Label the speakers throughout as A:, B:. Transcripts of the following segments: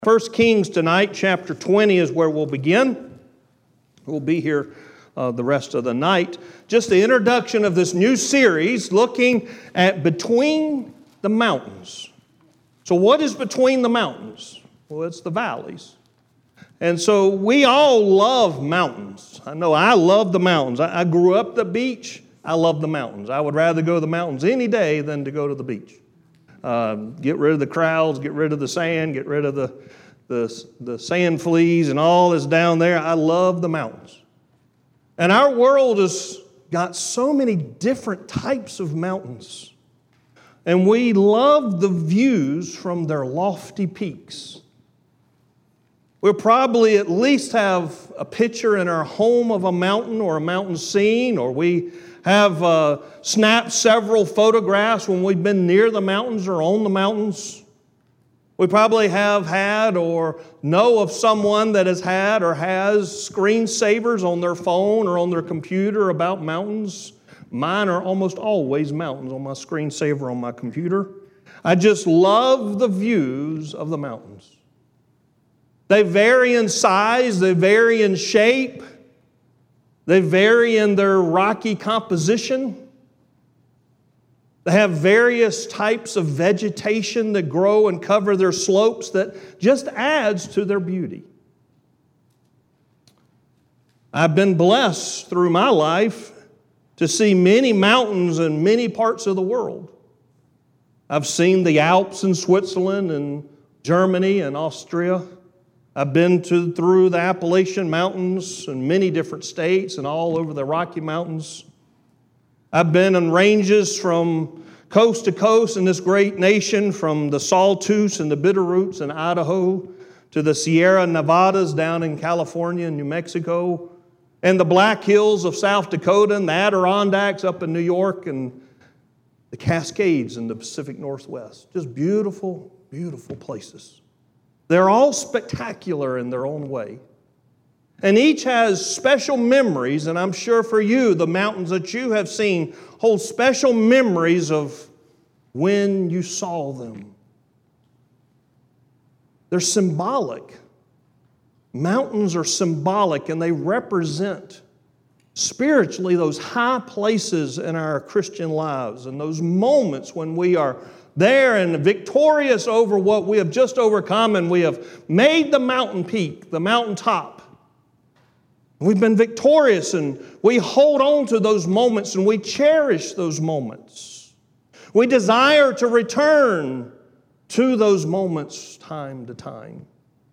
A: 1 Kings tonight, chapter 20 is where we'll begin. We'll be here the rest of the night. Just the introduction of this new series looking at between the mountains. So what is between the mountains? Well, it's the valleys. And so we all love mountains. I know I love the mountains. I grew up the beach. I love the mountains. I would rather go to the mountains any day than to go to the beach. Get rid of the crowds, get rid of the sand, get rid of the sand fleas and all that's down there. I love the mountains. And our world has got so many different types of mountains. And we love the views from their lofty peaks. We'll probably at least have a picture in our home of a mountain or a mountain scene, or we have snapped several photographs when we've been near the mountains or on the mountains. We probably have had or know of someone that has had or has screensavers on their phone or on their computer about mountains. Mine are almost always mountains on my screensaver on my computer. I just love the views of the mountains. They vary in size, they vary in shape, they vary in their rocky composition. They have various types of vegetation that grow and cover their slopes that just adds to their beauty. I've been blessed through my life to see many mountains in many parts of the world. I've seen the Alps in Switzerland and Germany and Austria. I've been through the Appalachian Mountains in many different states and all over the Rocky Mountains. I've been on ranges from coast to coast in this great nation, from the Sawtooths and the Bitterroots in Idaho to the Sierra Nevadas down in California and New Mexico, and the Black Hills of South Dakota and the Adirondacks up in New York and the Cascades in the Pacific Northwest. Just beautiful, beautiful places. They're all spectacular in their own way. And each has special memories, and I'm sure for you, the mountains that you have seen hold special memories of when you saw them. They're symbolic. Mountains are symbolic, and they represent spiritually those high places in our Christian lives and those moments when we are there and victorious over what we have just overcome, and we have made the mountain peak, the mountaintop. We've been victorious, and we hold on to those moments and we cherish those moments. We desire to return to those moments time to time.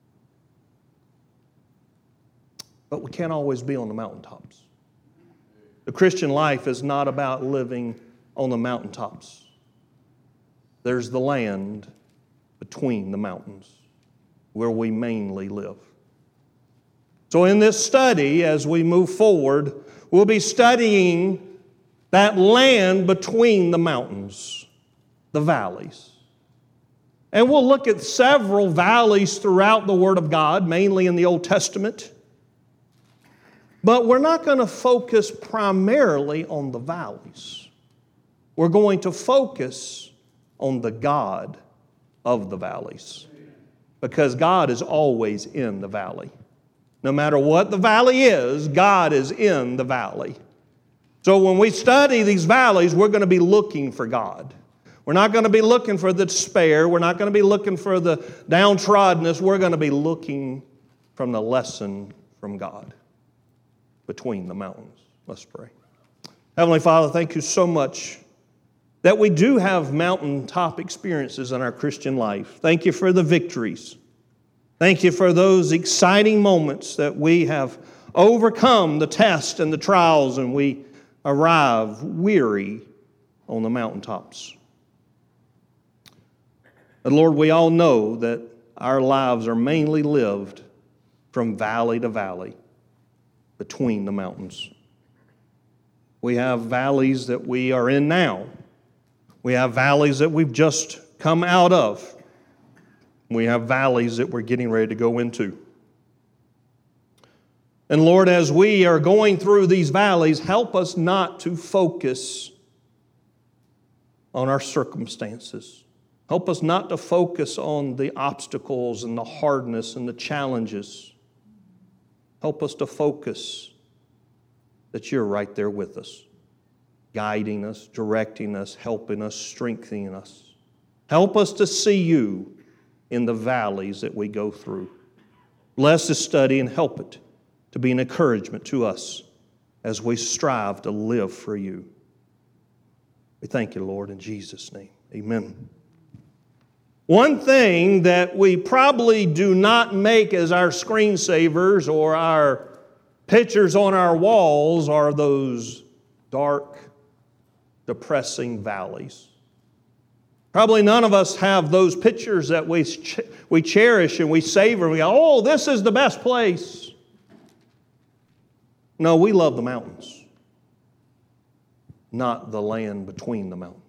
A: But we can't always be on the mountaintops. The Christian life is not about living on the mountaintops. There's the land between the mountains where we mainly live. So in this study, as we move forward, we'll be studying that land between the mountains, the valleys. And we'll look at several valleys throughout the Word of God, mainly in the Old Testament. But we're not going to focus primarily on the valleys. We're going to focus on the God of the valleys, because God is always in the valley. No matter what the valley is, God is in the valley. So when we study these valleys, we're going to be looking for God. We're not going to be looking for the despair. We're not going to be looking for the downtroddenness. We're going to be looking from the lesson from God between the mountains. Let's pray. Heavenly Father, thank you so much that we do have mountaintop experiences in our Christian life. Thank you for the victories. Thank you for those exciting moments that we have overcome the tests and the trials, and we arrive weary on the mountaintops. But Lord, we all know that our lives are mainly lived from valley to valley between the mountains. We have valleys that we are in now. We have valleys that we've just come out of. We have valleys that we're getting ready to go into. And Lord, as we are going through these valleys, help us not to focus on our circumstances. Help us not to focus on the obstacles and the hardness and the challenges. Help us to focus that you're right there with us, guiding us, directing us, helping us, strengthening us. Help us to see you in the valleys that we go through. Bless this study and help it to be an encouragement to us as we strive to live for you. We thank you, Lord, in Jesus' name. Amen. One thing that we probably do not make as our screensavers or our pictures on our walls are those dark, depressing valleys. Probably none of us have those pictures that we cherish and we savor. And we go, oh, this is the best place. No, we love the mountains, not the land between the mountains.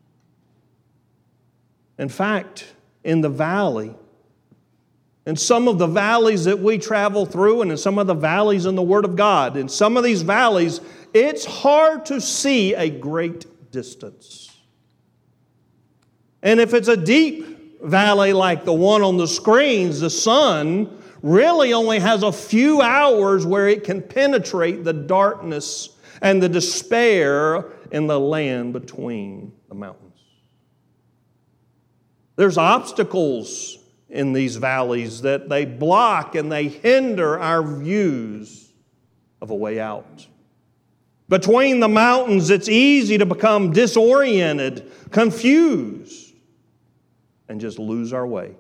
A: In fact, in the valley, in some of the valleys that we travel through and in some of the valleys in the Word of God, in some of these valleys, it's hard to see a great distance. And if it's a deep valley like the one on the screens, the sun really only has a few hours where it can penetrate the darkness and the despair in the land between the mountains. There's obstacles in these valleys that they block and they hinder our views of a way out. Between the mountains, it's easy to become disoriented, confused, and just lose our way.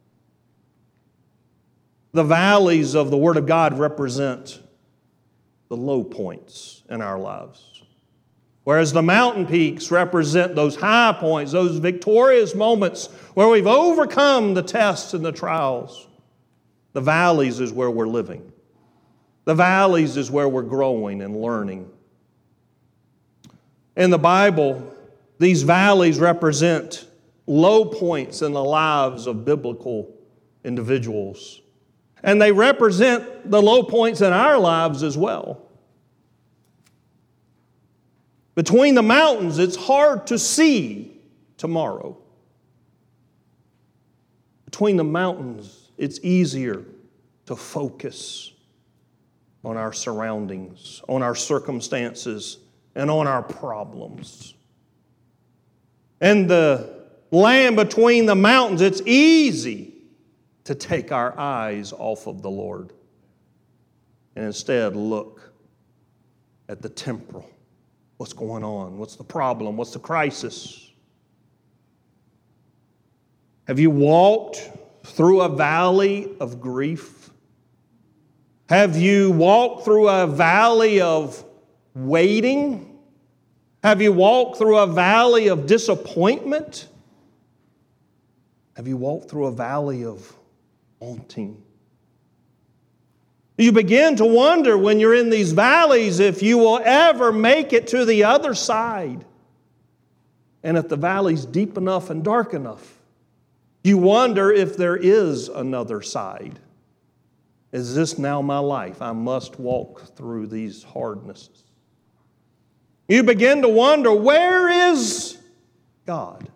A: The valleys of the Word of God represent the low points in our lives. Whereas the mountain peaks represent those high points, those victorious moments where we've overcome the tests and the trials. The valleys is where we're living. The valleys is where we're growing and learning. In the Bible, these valleys represent low points in the lives of biblical individuals. And they represent the low points in our lives as well. Between the mountains, it's hard to see tomorrow. Between the mountains, it's easier to focus on our surroundings, on our circumstances, and on our problems. In the land between the mountains, it's easy to take our eyes off of the Lord and instead look at the temporal. What's going on? What's the problem? What's the crisis? Have you walked through a valley of grief? Have you walked through a valley of waiting? Have you walked through a valley of disappointment? Have you walked through a valley of wanting? You begin to wonder when you're in these valleys if you will ever make it to the other side. And if the valley's deep enough and dark enough, you wonder if there is another side. Is this now my life? I must walk through these hardnesses. You begin to wonder, where is God?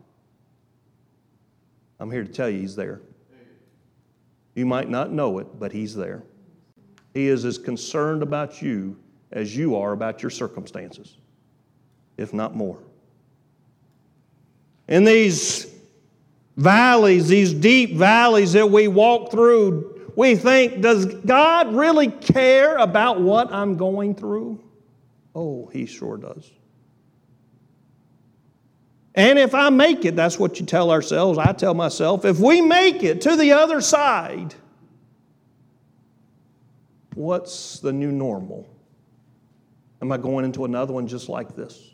A: I'm here to tell you He's there. You might not know it, but He's there. He is as concerned about you as you are about your circumstances, if not more. In these valleys, these deep valleys that we walk through, we think, does God really care about what I'm going through? Oh, He sure does. And if I make it, that's what you tell ourselves, I tell myself, if we make it to the other side, what's the new normal? Am I going into another one just like this?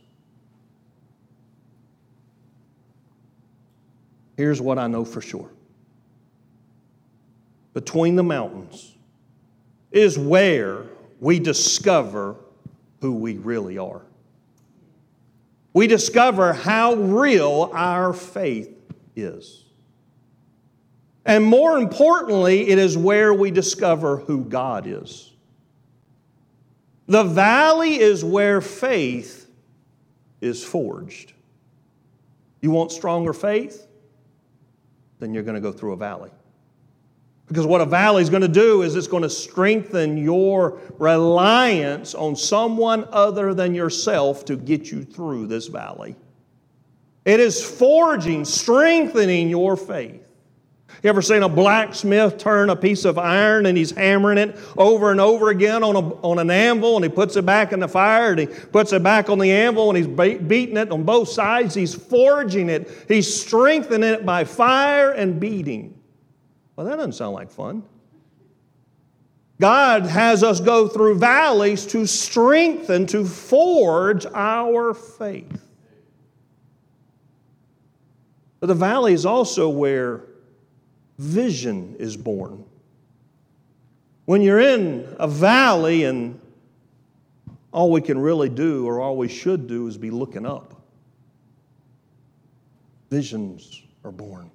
A: Here's what I know for sure. Between the mountains is where we discover who we really are. We discover how real our faith is. And more importantly, it is where we discover who God is. The valley is where faith is forged. You want stronger faith? then you're going to go through a valley. Because what a valley is going to do is it's going to strengthen your reliance on someone other than yourself to get you through this valley. It is forging, strengthening your faith. You ever seen a blacksmith turn a piece of iron and he's hammering it over and over again on an anvil, and he puts it back in the fire and he puts it back on the anvil and he's beating it on both sides. He's forging it. He's strengthening it by fire and beating. Well, that doesn't sound like fun. God has us go through valleys to strengthen, to forge our faith. But the valley is also where vision is born. When you're in a valley and all we can really do, or all we should do, is be looking up, visions are born.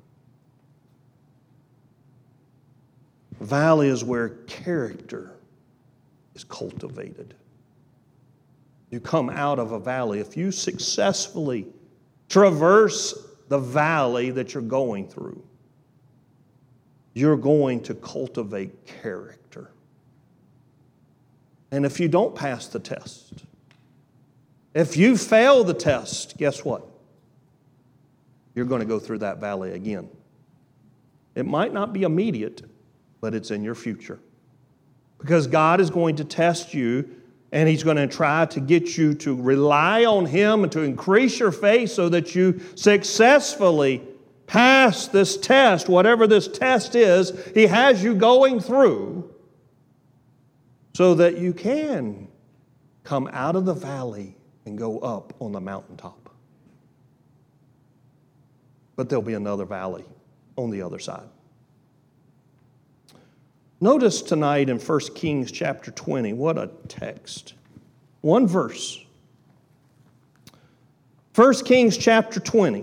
A: The valley is where character is cultivated. You come out of a valley. If you successfully traverse the valley that you're going through, you're going to cultivate character. And if you don't pass the test, if you fail the test, guess what? You're going to go through that valley again. It might not be immediate, but it's in your future. Because God is going to test you, and He's going to try to get you to rely on Him and to increase your faith so that you successfully pass this test, whatever this test is. He has you going through so that you can come out of the valley and go up on the mountaintop. But there'll be another valley on the other side. Notice tonight in 1 Kings chapter 20, what a text. One verse. 1 Kings chapter 20.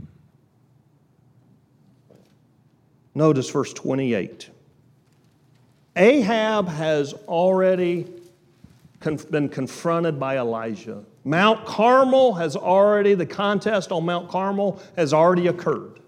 A: Notice verse 28. Ahab has already been confronted by Elijah. Mount Carmel has already, the contest on Mount Carmel has already occurred.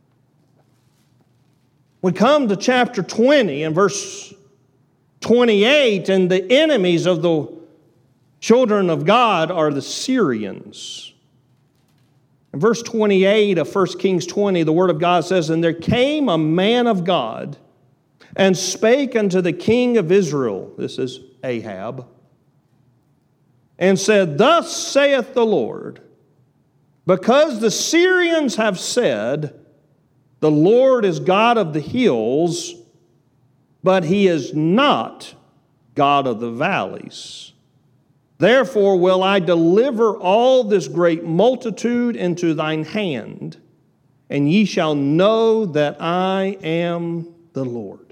A: We come to chapter 20 and verse 28, and the enemies of the children of God are the Syrians. In verse 28 of 1 Kings 20, the Word of God says, "And there came a man of God, and spake unto the king of Israel," this is Ahab, "and said, Thus saith the Lord, because the Syrians have said, The Lord is God of the hills, but He is not God of the valleys. Therefore will I deliver all this great multitude into thine hand, and ye shall know that I am the Lord."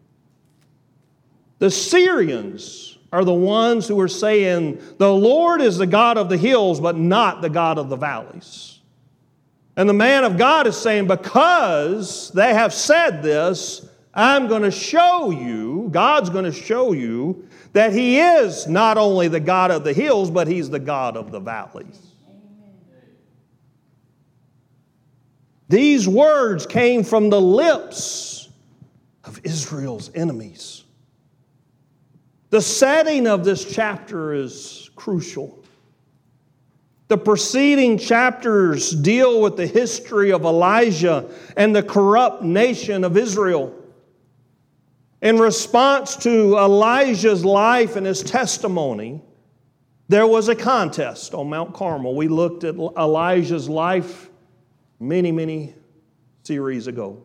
A: The Syrians are the ones who are saying, the Lord is the God of the hills, but not the God of the valleys. And the man of God is saying, because they have said this, I'm going to show you, God's going to show you, that He is not only the God of the hills, but He's the God of the valleys. These words came from the lips of Israel's enemies. The setting of this chapter is crucial. The preceding chapters deal with the history of Elijah and the corrupt nation of Israel. In response to Elijah's life and his testimony, there was a contest on Mount Carmel. We looked at Elijah's life many series ago.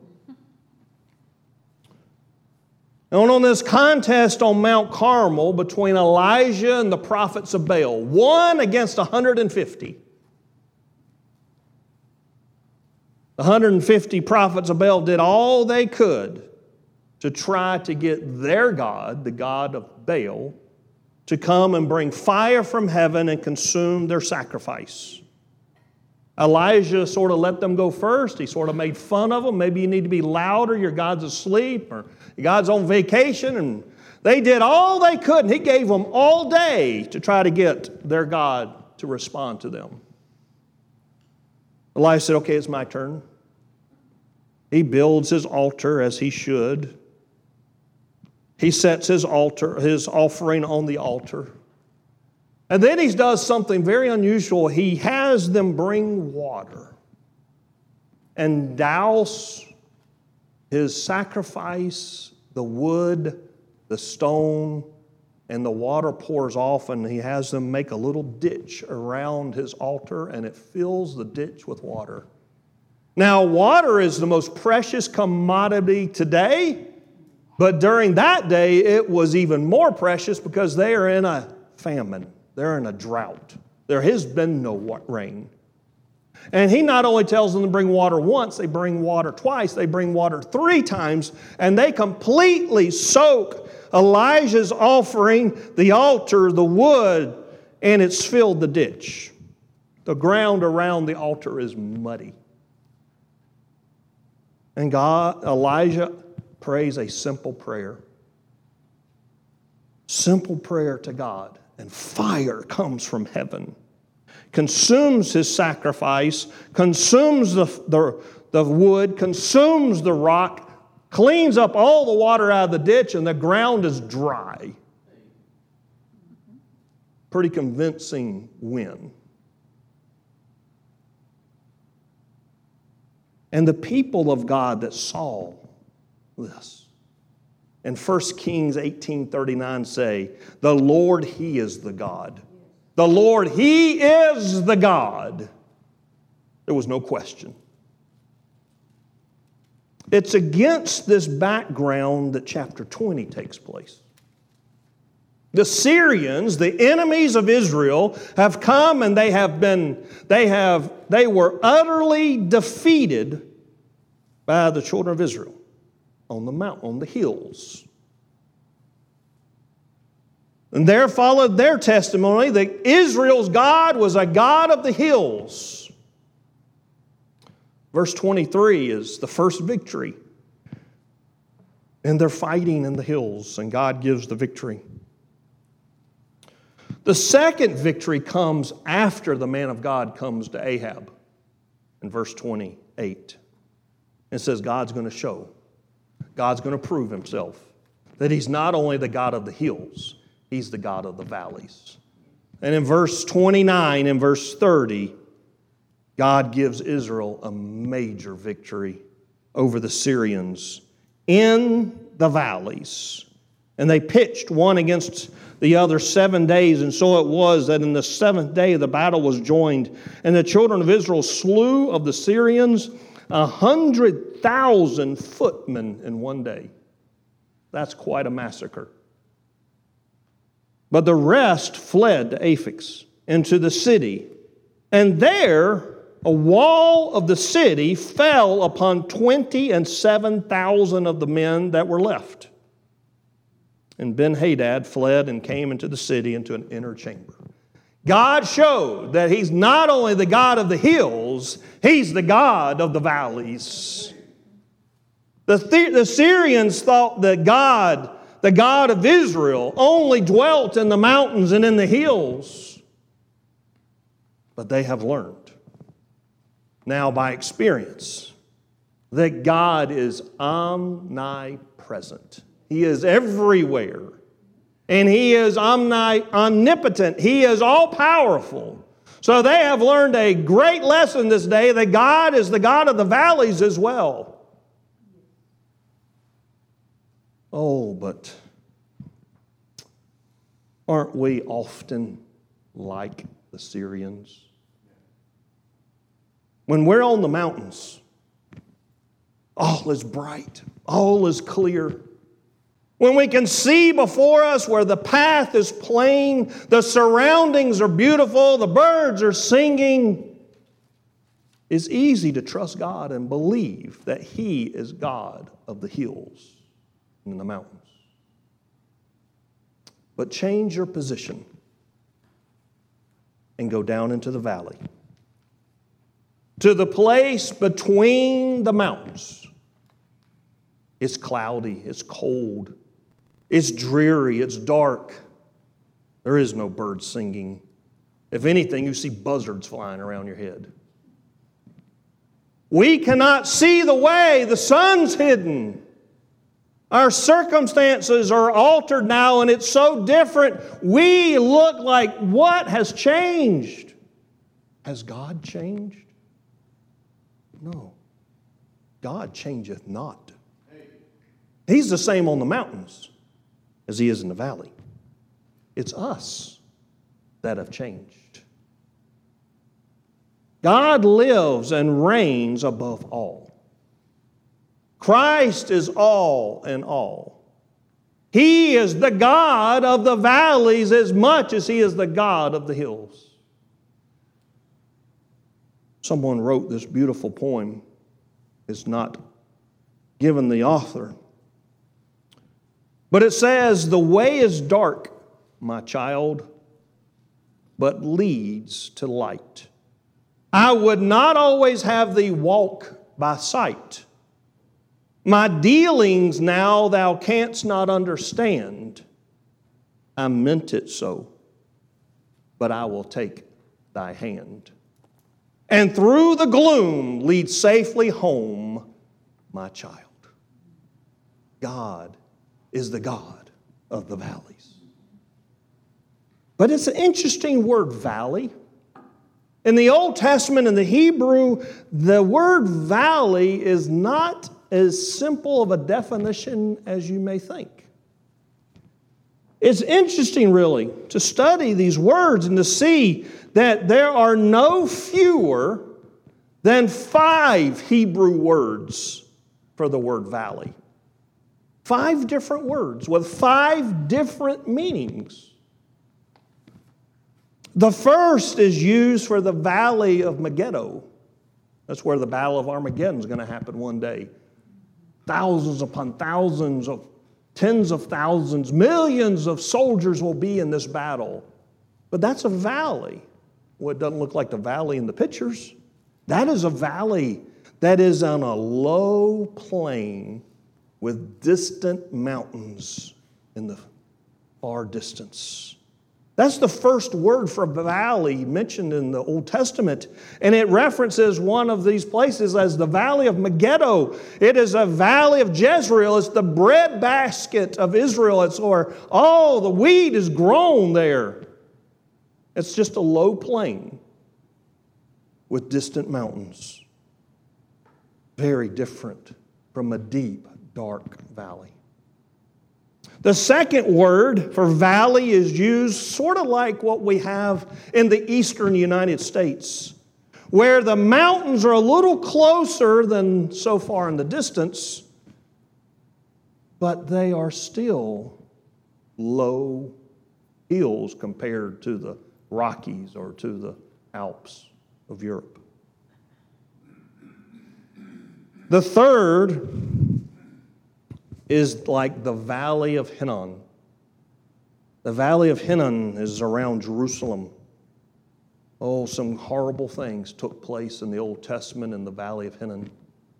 A: And on this contest on Mount Carmel between Elijah and the prophets of Baal, 1 against 150. The 150 prophets of Baal did all they could to try to get their God, the God of Baal, to come and bring fire from heaven and consume their sacrifice. Elijah sort of let them go first. He sort of made fun of them. Maybe you need to be louder, your God's asleep, or your God's on vacation. And they did all they could, and He gave them all day to try to get their God to respond to them. Elijah said, okay, it's my turn. He builds his altar as he should. He sets his offering on the altar. And then he does something very unusual. He has them bring water and douse his sacrifice, the wood, the stone, and the water pours off, and he has them make a little ditch around his altar, and it fills the ditch with water. Now, water is the most precious commodity today, but during that day, it was even more precious because they are in a famine. They're in a drought. There has been no rain. And he not only tells them to bring water once, they bring water twice, they bring water 3 times, and they completely soak Elijah's offering, the altar, the wood, and it's filled the ditch. The ground around the altar is muddy. And Elijah prays a simple prayer. Simple prayer to God. And fire comes from heaven, consumes his sacrifice, consumes the wood, consumes the rock, cleans up all the water out of the ditch, and the ground is dry. Pretty convincing win. And the people of God that saw this, in 1 Kings 18:39 say, the Lord, He is the God. The Lord, He is the God. There was no question. It's against this background that chapter 20 takes place. The Syrians, the enemies of Israel, have come and they were utterly defeated by the children of Israel on the mountain, on the hills. And there followed their testimony that Israel's God was a God of the hills. Verse 23 is the first victory. And they're fighting in the hills, and God gives the victory. The second victory comes after the man of God comes to Ahab in verse 28. It says God's going to show, God's going to prove Himself, that He's not only the God of the hills, He's the God of the valleys. And in verse 29 and verse 30, God gives Israel a major victory over the Syrians in the valleys. And they pitched one against the other 7 days, and so it was that in the 7th day the battle was joined, and the children of Israel slew of the Syrians 100,000 footmen in one day. That's quite a massacre. But the rest fled to Aphek into the city, and there a wall of the city fell upon 27,000 of the men that were left. And Ben-Hadad fled and came into the city into an inner chamber. God showed that He's not only the God of the hills, He's the God of the valleys. The Syrians thought that God, the God of Israel, only dwelt in the mountains and in the hills. But they have learned now by experience that God is omnipresent. He is everywhere. And He is omnipotent. He is all-powerful. So they have learned a great lesson this day that God is the God of the valleys as well. Oh, but aren't we often like the Syrians? When we're on the mountains, all is bright, all is clear. When we can see before us where the path is plain, the surroundings are beautiful, the birds are singing, it's easy to trust God and believe that He is God of the hills and the mountains. But change your position and go down into the valley, to the place between the mountains. It's cloudy, it's cold, it's dreary, it's dark. There is no birds singing. If anything, you see buzzards flying around your head. We cannot see the way. The sun's hidden. Our circumstances are altered now, and it's so different. We look like, what has changed? Has God changed? No. God changeth not. He's the same on the mountains as He is in the valley. It's us that have changed. God lives and reigns above all. Christ is all in all. He is the God of the valleys as much as He is the God of the hills. Someone wrote this beautiful poem. It's not given the author. But it says, "The way is dark, my child, but leads to light. I would not always have thee walk by sight. My dealings now thou canst not understand. I meant it so, but I will take thy hand. And through the gloom lead safely home, my child." God is the God of the valleys. But it's an interesting word, valley. In the Old Testament, in the Hebrew, the word valley is not as simple of a definition as you may think. It's interesting, really, to study these words and to see that there are no fewer than 5 Hebrew words for the word valley. 5 different words with 5 different meanings. The first is used for the valley of Megiddo. That's where the Battle of Armageddon is going to happen one day. Thousands upon thousands of tens of thousands, millions of soldiers will be in this battle. But that's a valley. Well, it doesn't look like the valley in the pictures. That is a valley that is on a low plain with distant mountains in the far distance. That's the first word for valley mentioned in the Old Testament. And it references one of these places as the Valley of Megiddo. It is a valley of Jezreel. It's the breadbasket of Israel. It's where all the wheat is grown there. It's just a low plain with distant mountains. Very different from a deep, dark valley. The second word for valley is used sort of like what we have in the eastern United States, where the mountains are a little closer than so far in the distance, but they are still low hills compared to the Rockies or to the Alps of Europe. The third is like the Valley of Hinnom. The Valley of Hinnom is around Jerusalem. Oh, some horrible things took place in the Old Testament in the Valley of Hinnom.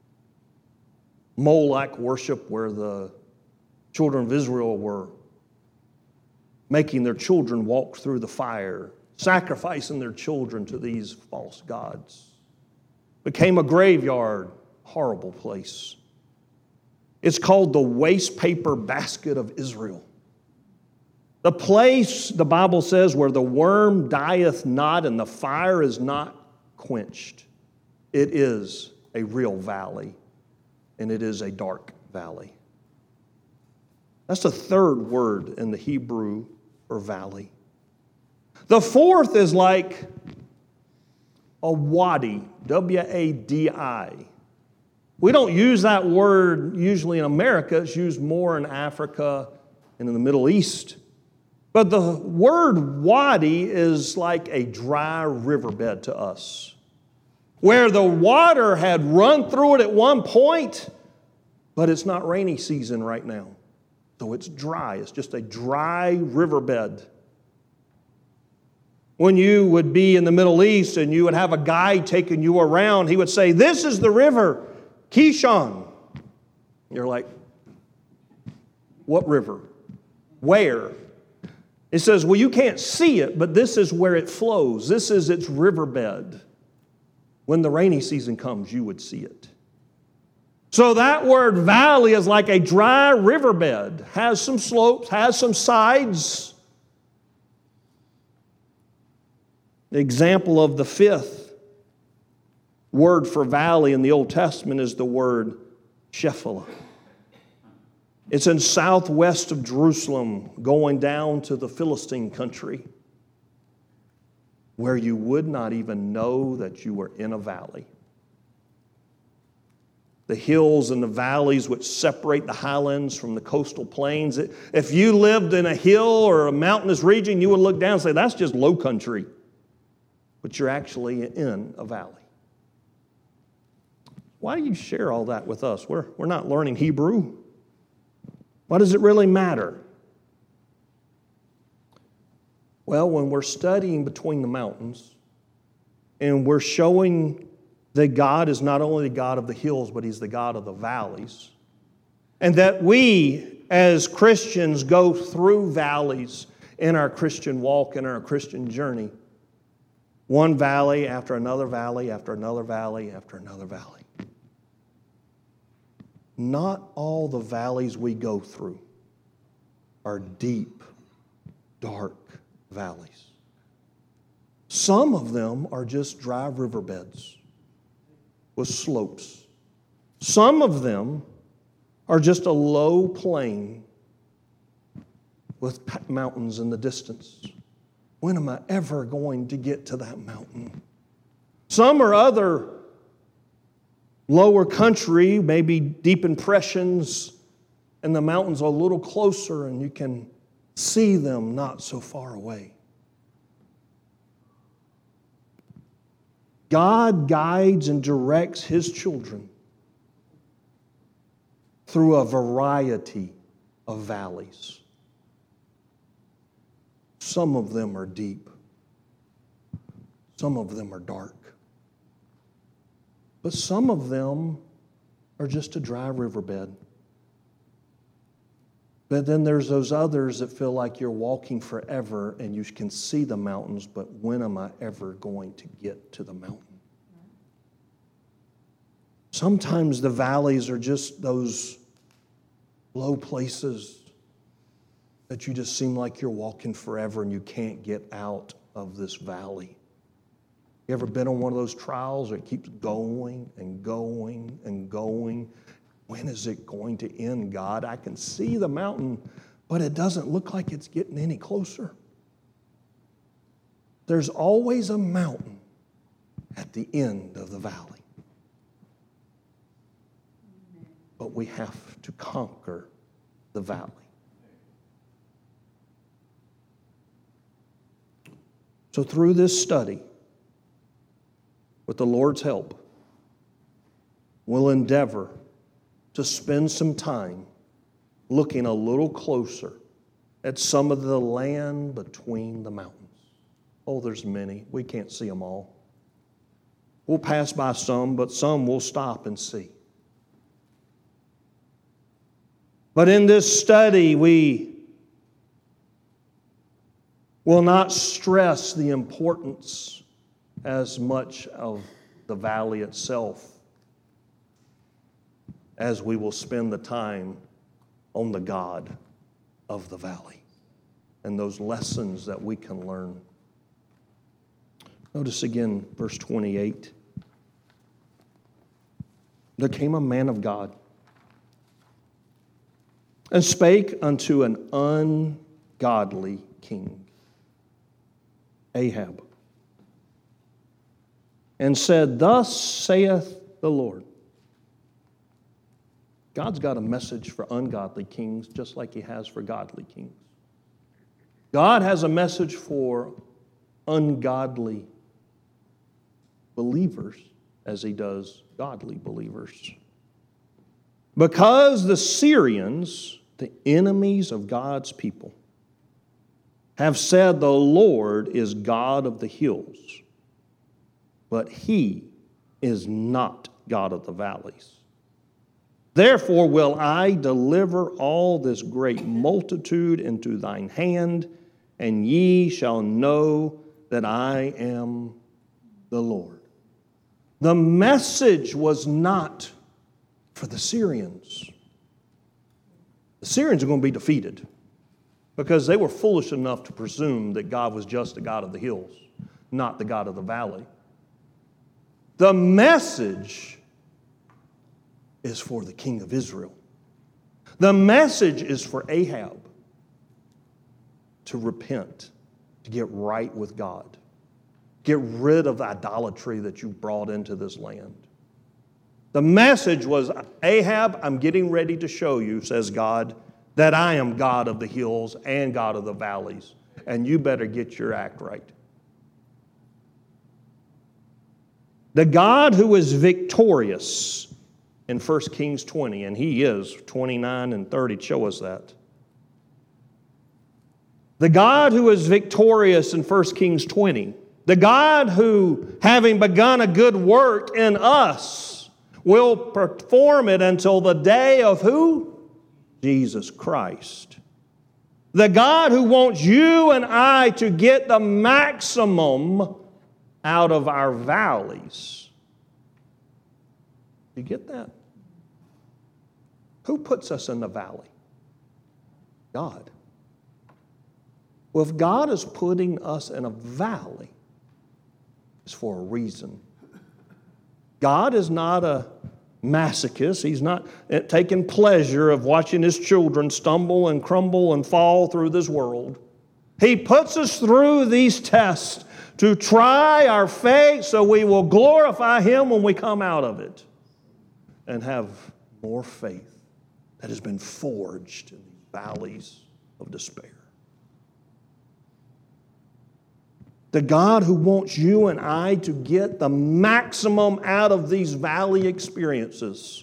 A: Moloch worship, where the children of Israel were making their children walk through the fire, sacrificing their children to these false gods. Became a graveyard, horrible place. It's called the waste paper basket of Israel. The place, the Bible says, where the worm dieth not and the fire is not quenched. It is a real valley, and it is a dark valley. That's the third word in the Hebrew for valley. The fourth is like a wadi, W-A-D-I. We don't use that word usually in America. It's used more in Africa and in the Middle East. But the word wadi is like a dry riverbed to us, where the water had run through it at one point, but it's not rainy season right now. So it's dry. It's just a dry riverbed. When you would be in the Middle East and you would have a guide taking you around, he would say, "This is the river Kishon." You're like, what river? Where? It says, well, you can't see it, but this is where it flows. This is its riverbed. when the rainy season comes, you would see it. So that word valley is like a dry riverbed, has some slopes, has some sides. The example of the fifth word for valley in the Old Testament is the word Shephelah. It's in southwest of Jerusalem, going down to the Philistine country, where you would not even know that you were in a valley. The hills and the valleys which separate the highlands from the coastal plains. If you lived in a hill or a mountainous region, you would look down and say, that's just low country. But you're actually in a valley. Why do you share all that with us? We're not learning Hebrew. Why does it really matter? Well, when we're studying between the mountains and we're showing that God is not only the God of the hills, but He's the God of the valleys, and that we as Christians go through valleys in our Christian walk, in our Christian journey, one valley after another valley, after another valley, after another valley. Not all the valleys we go through are deep, dark valleys. Some of them are just dry riverbeds with slopes. Some of them are just a low plain with mountains in the distance. When am I ever going to get to that mountain? Some are other lower country, maybe deep impressions, and the mountains are a little closer and you can see them not so far away. God guides and directs His children through a variety of valleys. Some of them are deep. Some of them are dark. But some of them are just a dry riverbed. But then there's those others that feel like you're walking forever and you can see the mountains, but when am I ever going to get to the mountain? Sometimes the valleys are just those low places that you just seem like you're walking forever and you can't get out of this valley. You ever been on one of those trials where it keeps going and going and going? When is it going to end, God? I can see the mountain, but it doesn't look like it's getting any closer. There's always a mountain at the end of the valley. But we have to conquer the valley. So through this study, with the Lord's help, we'll endeavor to spend some time looking a little closer at some of the land between the mountains. Oh, there's many. We can't see them all. We'll pass by some, but some we'll stop and see. But in this study, we will not stress the importance as much of the valley itself as we will spend the time on the God of the valley and those lessons that we can learn. Notice again, verse 28. There came a man of God and spake unto an ungodly king, Ahab, and said, Thus saith the Lord. God's got a message for ungodly kings just like He has for godly kings. God has a message for ungodly believers as He does godly believers. Because the Syrians, the enemies of God's people, have said the Lord is God of the hills, but He is not God of the valleys. Therefore will I deliver all this great multitude into thine hand, and ye shall know that I am the Lord. The message was not for the Syrians. The Syrians are going to be defeated because they were foolish enough to presume that God was just the God of the hills, not the God of the valley. The message is for the king of Israel. The message is for Ahab to repent, to get right with God. Get rid of the idolatry that you brought into this land. The message was, Ahab, I'm getting ready to show you, says God, that I am God of the hills and God of the valleys, and you better get your act right. The God who is victorious in 1 Kings 20, and he is, 29 and 30 show us that. The God who is victorious in 1 Kings 20, the God who, having begun a good work in us, will perform it until the day of who? Jesus Christ. The God who wants you and I to get the maximum out of our valleys. You get that? Who puts us in the valley? God. Well, if God is putting us in a valley, it's for a reason. God is not a masochist. He's not taking pleasure of watching His children stumble and crumble and fall through this world. He puts us through these tests to try our faith so we will glorify Him when we come out of it and have more faith that has been forged in these valleys of despair. The God who wants you and I to get the maximum out of these valley experiences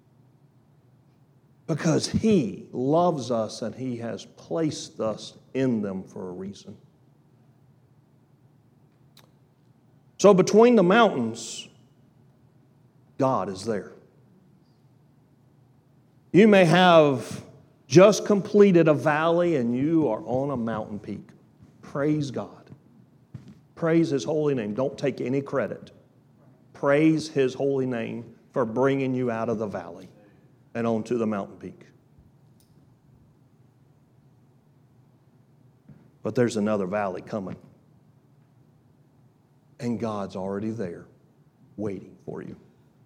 A: because He loves us and He has placed us in them for a reason. So between the mountains, God is there. You may have just completed a valley and you are on a mountain peak. Praise God. Praise His holy name. Don't take any credit. Praise His holy name for bringing you out of the valley and onto the mountain peak. But there's another valley coming. And God's already there waiting for you.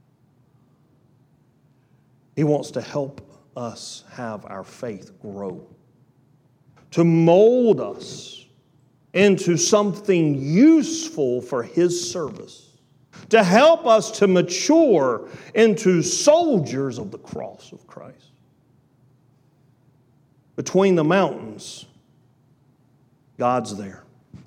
A: He wants to help us have our faith grow, to mold us into something useful for His service, to help us to mature into soldiers of the cross of Christ. Between the mountains, God's there.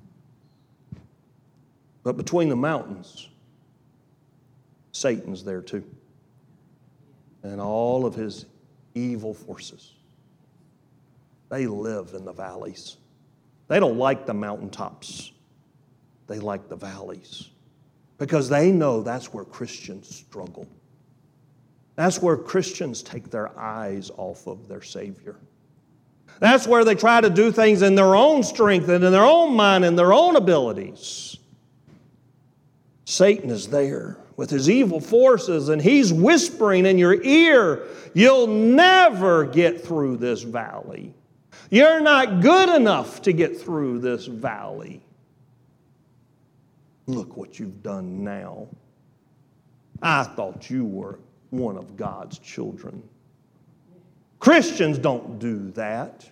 A: But between the mountains, Satan's there too. And all of his evil forces. They live in the valleys. They don't like the mountaintops. They like the valleys. Because they know that's where Christians struggle. That's where Christians take their eyes off of their Savior. That's where they try to do things in their own strength and in their own mind and their own abilities. Satan is there with his evil forces, and he's whispering in your ear, you'll never get through this valley. You're not good enough to get through this valley. Look what you've done now. I thought you were one of God's children. Christians don't do that.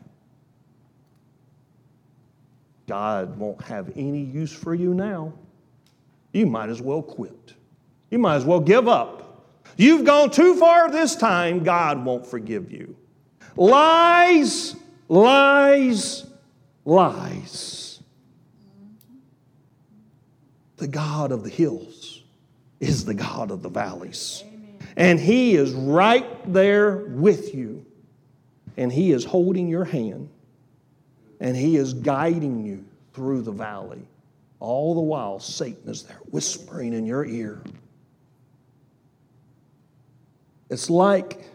A: God won't have any use for you now. You might as well quit. You might as well give up. You've gone too far this time. God won't forgive you. Lies, lies, lies. The God of the hills is the God of the valleys. Amen. And He is right there with you. And He is holding your hand. And He is guiding you through the valley. All the while, Satan is there whispering in your ear. It's like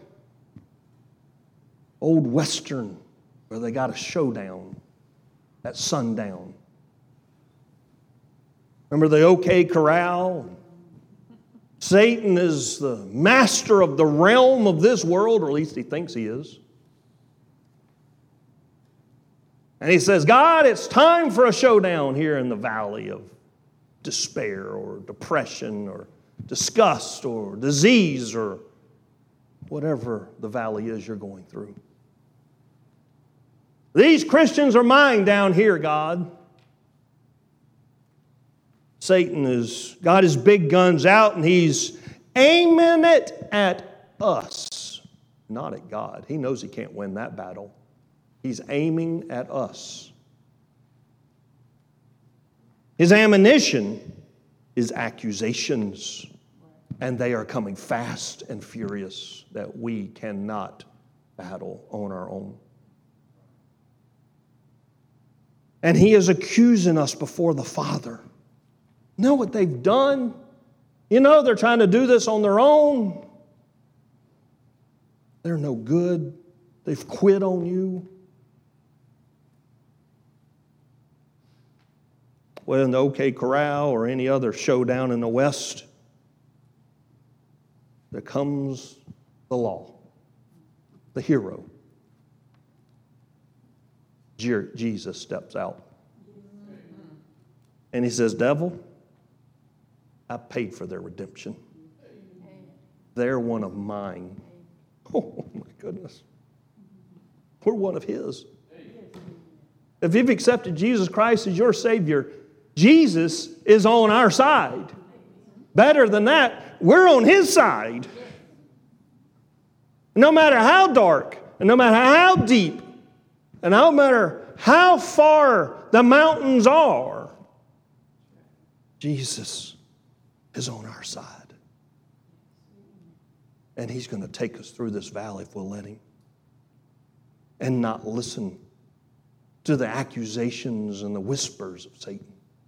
A: old Western where they got a showdown at sundown. Remember the OK Corral? Satan is the master of the realm of this world, or at least he thinks he is. And he says, God, it's time for a showdown here in the valley of despair or depression or disgust or disease or whatever the valley is you're going through. These Christians are mine down here, God. Satan has got his big guns out and he's aiming it at us, not at God. He knows he can't win that battle. He's aiming at us. His ammunition is accusations, and they are coming fast and furious that we cannot battle on our own. And he is accusing us before the Father. You know what they've done? You know they're trying to do this on their own. They're no good. They've quit on you. Well, in the OK Corral or any other showdown in the West, there comes the law, the hero. Jesus steps out. And he says, devil, I paid for their redemption. They're one of mine. Oh, my goodness. We're one of his. If you've accepted Jesus Christ as your Savior, Jesus is on our side. Better than that, we're on his side. No matter how dark, and no matter how deep, and no matter how far the mountains are, Jesus is on our side. And he's going to take us through this valley if we'll let him. And not listen to the accusations and the whispers of Satan.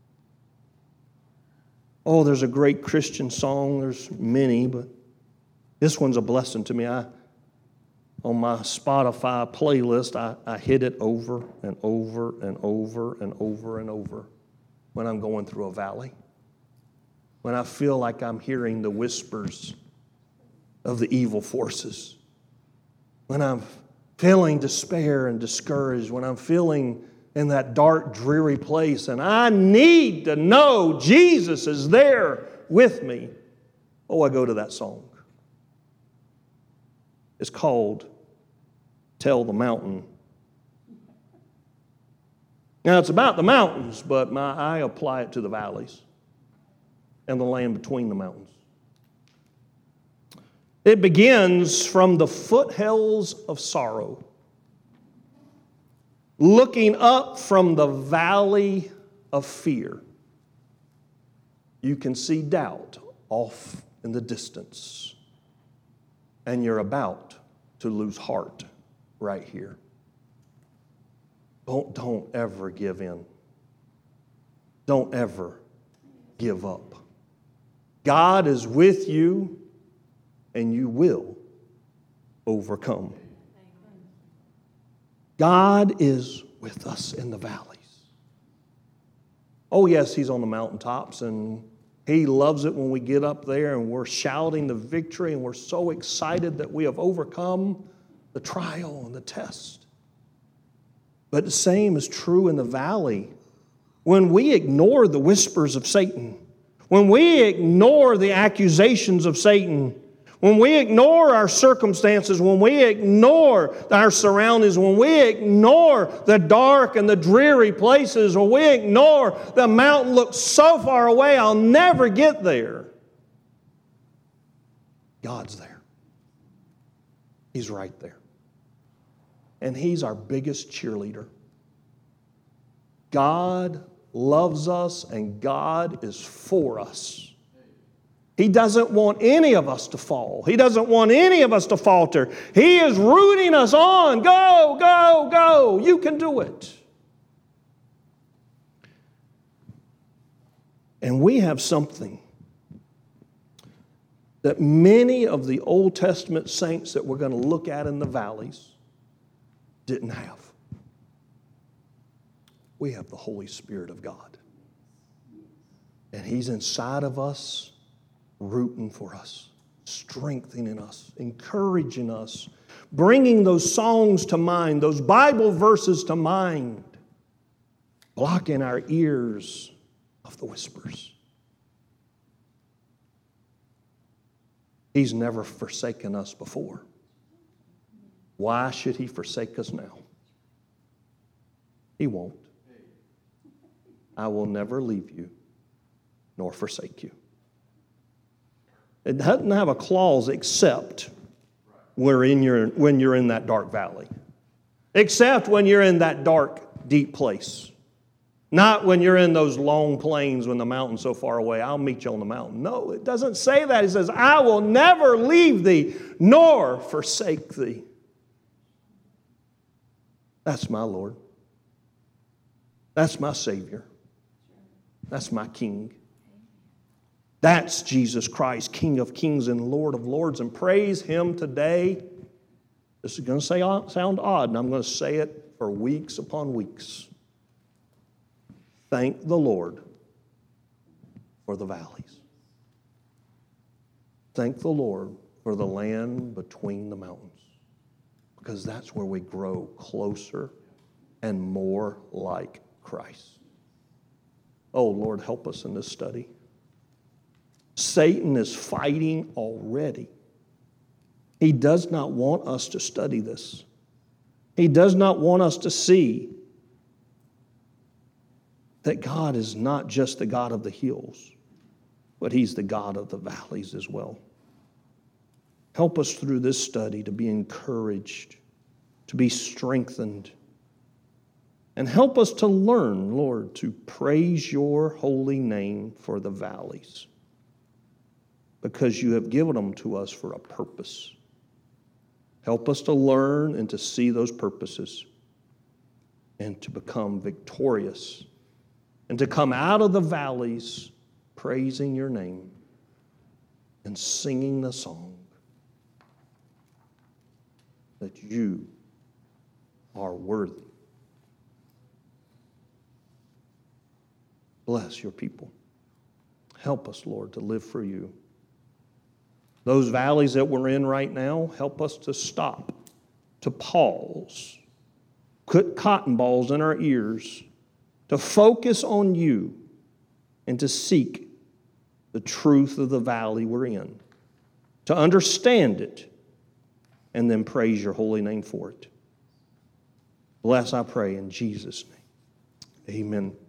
A: Oh, there's a great Christian song. There's many, but this one's a blessing to me. On my Spotify playlist, I hit it over and over and over and over and over when I'm going through a valley. When I feel like I'm hearing the whispers of the evil forces. When I'm feeling despair and discouraged. When I'm feeling in that dark, dreary place, and I need to know Jesus is there with me. Oh, I go to that song. It's called Tell the Mountain. Now, it's about the mountains, but I apply it to the valleys and the land between the mountains. It begins from the foothills of sorrow, looking up from the valley of fear. You can see doubt off in the distance, and you're about to lose heart right here. Don't ever give in. Don't ever give up. God is with you, and you will overcome. God is with us in the valleys. Oh, yes, he's on the mountaintops, and he loves it when we get up there and we're shouting the victory, and we're so excited that we have overcome the trial and the test. But the same is true in the valley. When we ignore the whispers of Satan, when we ignore the accusations of Satan, when we ignore our circumstances, when we ignore our surroundings, when we ignore the dark and the dreary places, when we ignore the mountain looks so far away, I'll never get there. God's there. He's right there. And he's our biggest cheerleader. God loves us, and God is for us. He doesn't want any of us to fall. He doesn't want any of us to falter. He is rooting us on. Go, go, go. You can do it. And we have something that many of the Old Testament saints that we're going to look at in the valleys didn't have. We have the Holy Spirit of God. And he's inside of us, rooting for us, strengthening us, encouraging us, bringing those songs to mind, those Bible verses to mind, blocking our ears of the whispers. He's never forsaken us before. Why should He forsake us now? He won't. I will never leave you nor forsake you. It doesn't have a clause except when you're in that dark valley. Except when you're in that dark, deep place. Not when you're in those long plains when the mountain's so far away, I'll meet you on the mountain. No, it doesn't say that. It says, I will never leave thee nor forsake thee. That's my Lord. That's my Savior. That's my King. That's Jesus Christ, King of kings and Lord of lords. And praise Him today. This is going to sound odd, and I'm going to say it for weeks upon weeks. Thank the Lord for the valleys. Thank the Lord for the land between the mountains, because that's where we grow closer and more like Christ. Oh, Lord, help us in this study. Satan is fighting already. He does not want us to study this. He does not want us to see that God is not just the God of the hills, but He's the God of the valleys as well. Help us through this study to be encouraged, to be strengthened, and help us to learn, Lord, to praise Your holy name for the valleys, because You have given them to us for a purpose. Help us to learn and to see those purposes and to become victorious and to come out of the valleys praising Your name and singing the song that You are worthy. Bless Your people. Help us, Lord, to live for You. Those valleys that we're in right now, help us to stop, to pause, put cotton balls in our ears, to focus on You and to seek the truth of the valley we're in, to understand it, and then praise Your holy name for it. Bless, I pray, in Jesus' name. Amen.